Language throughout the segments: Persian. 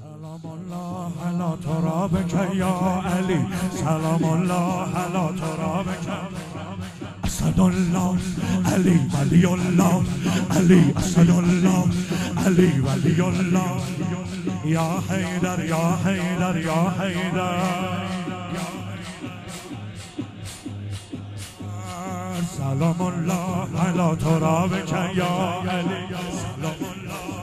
سلام الله علی ترابک یا علی، سلام الله علی ترابک اسد الله علی ولی الله، علی اسد الله علی ولی الله، یا حیدر یا حیدر یا حیدر. سلام الله علی ترابک یا علی، سلام الله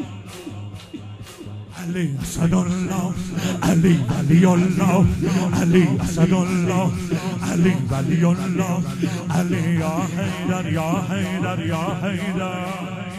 علی اسد الله علی ولی الله، علی اسد الله علی ولی الله، علی یا حیدر یا حیدر یا حیدر.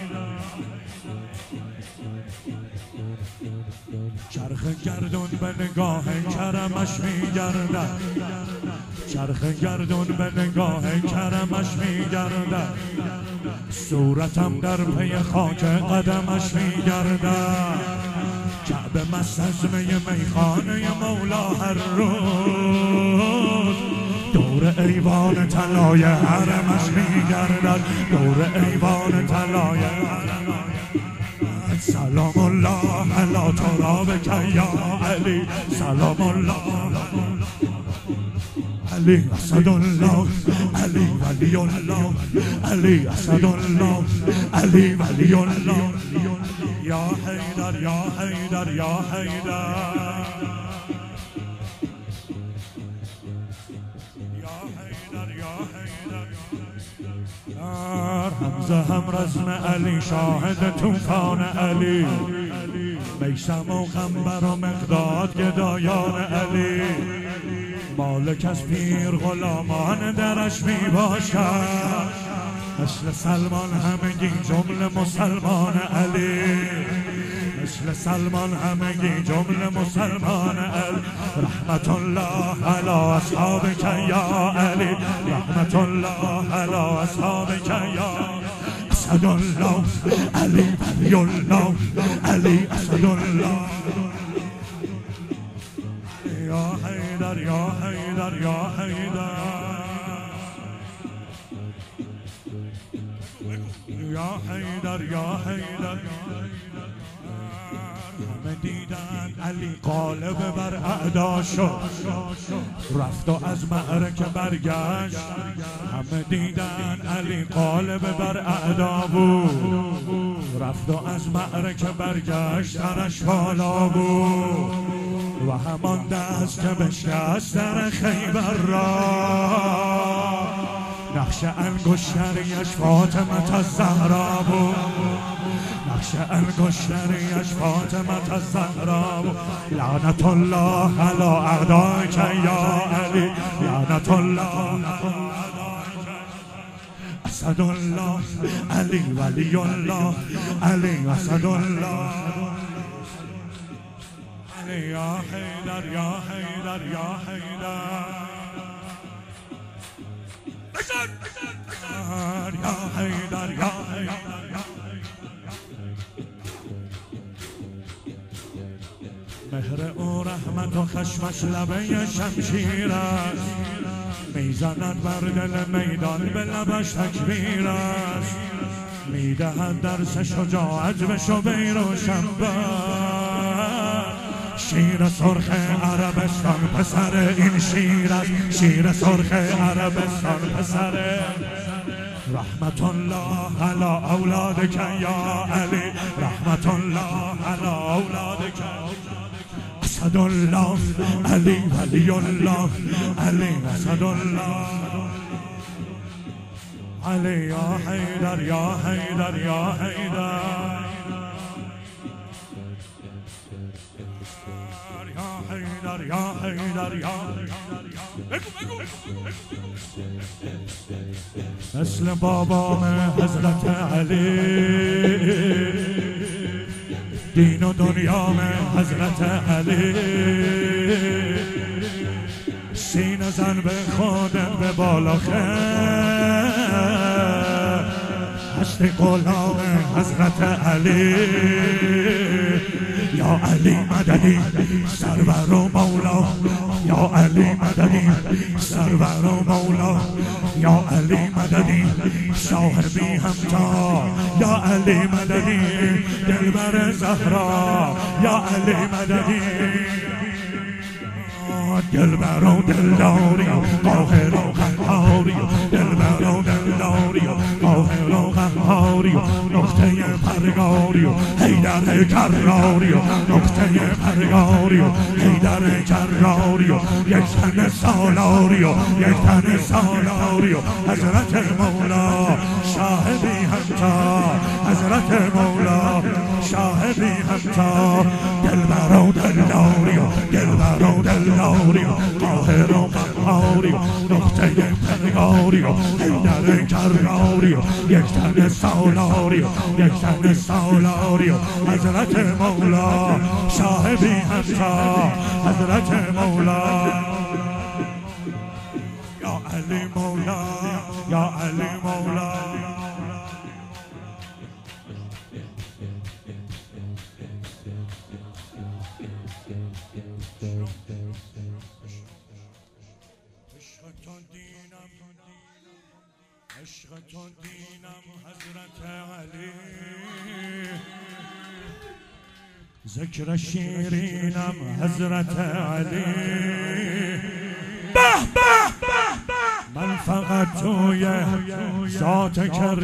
چرخ گردون به نگاه کرمش میگردد، چرخ گردون به نگاه کرمش میگردد، صورتم در پی خاک قدمش میگردد. کعبه مست از می میخانه مولا هر روز، دور ایوان طلای حرمش میگردد، دور ایوان طلای حرمش. سلام الله علی ترابک یا علی، سلام الله علی اسد الله علی ولی الله، علی اسد الله علی ولی الله، یا حیدر یا حیدر یا حیدر، یا حیدر یا حیدر. حمزه هم رزم علی، شاهد طوفان علی، میثم و قنبر و مقداد گدایان علی، مالک از پیر غلامان درش می باشد، مثل سلمان همگی جمله مسلمان علی، مثل سلمان همگی جمله مسلمان علی. رحمت الله علی اصحابک یا علی، رحمت الله علی اصحابک یا اسد الله علی ولی الله، علی اسد الله، یا حیدر یا حیدر یا حیدر، یا حیدر یا حیدر. همه دیدن علی غالب بر اعدا شد، رفت و از معرکه برگشت. همه دیدن علی غالب بر اعدا بود، رفت و از معرکه برگشت، سرش بالا بود. و همان دست که بشکست در خیبر را، نقش انگشتریش فاطمه الزهرا بود، نقش انگشتریش فاطمه الزهرا بود. لعنت الله علی اعدائک یا علی، لعنت الله اسد الله علی ولی الله، علی اسد الله، یا حیدر یا حیدر یا حیدر، یا حیدر یا حیدر. مهر او رحمت و خشمش لبه شمشیر است، میزند بر دل میدان به لبش تکبیر است، میدهد درس شجاعت به شبیر و شنبر. شیر سرخ عربستان پسر این شیر است، شیر سرخ عربستان پسر. رحمت الله علی اولادک یا علی، رحمت الله علی اولادک اسد الله علی ولی الله، علی اسد الله، علی یا حیدر یا حیدر یا حیدر، یا حیدر یا حیدر یا مثل بابام حضرت علی، دین و دنیا میں حضرت علی، سینه زن به خودت به بالا خیر، هستی غلام حضرت علی، یا علی مددی سرور و مولا، یا علی علی مددی سرور و مولا یا علی مددی صاحبی همتا یا علی مددی دلبر زهرا یا علی مددی دلبر و دلداری قاهر و قهاری دلبر و دلداری قاهر و قهاری نقطه پرگاری حیدر کراری نقطه پرگاری حیدر کراری یک تن سالاری یک تن سالاری حضرت مولا شاهدی همتا حضرت مولا شاهدی همتا دلبر و دلداری دلبر و دلداری قاهر و قهاری نقطه پرگاری حیدر کراری یک تن سالاری یک تن سالاری حضرت مولا شاهدی همتا حضرت مولا یا علی مولا یا علی مولا عشقتون دینم حضرت علی ذکر شیرینم حضرت علی به به من فقط توی ذات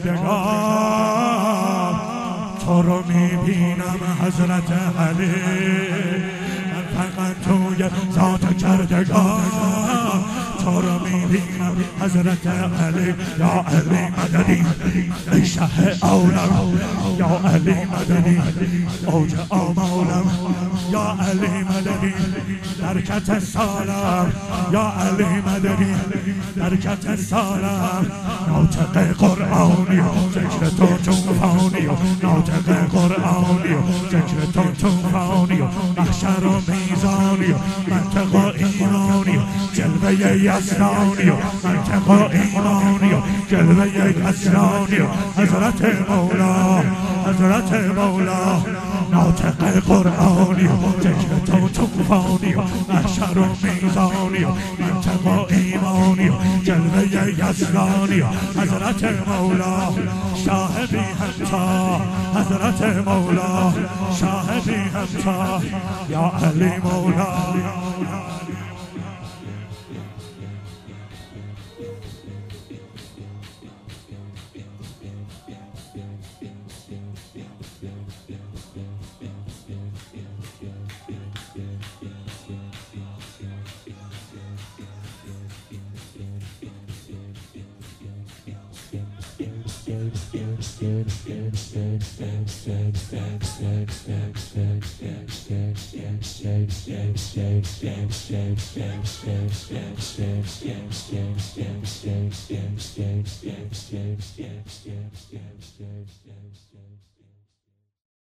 کردگار تو رو میبینم حضرت علی من فقط توی ذات کردگار تو رو میبینم حضرت علی یا علی مددی ای شه عالم یا علی مددی اوج آمالم یا علی مددی برکت سالم یا علی مددی برکت سالم ناطق قرآنی ذکر تو طوفانی ناطق قرآنی ذکر تو طوفانی محشر و میزانی منطق و ایمانی جلوه یزدانی منطق و ایمانی جلوه یزدانی حضرت مولا حضرت مولا ناطق قرآنی ذکر تو طوفانی محشر و میزانی منطق و ایمانی جلوه یزدانی حضرت مولا شاهدی همتا حضرت مولا شاهدی همتا یا علی مولا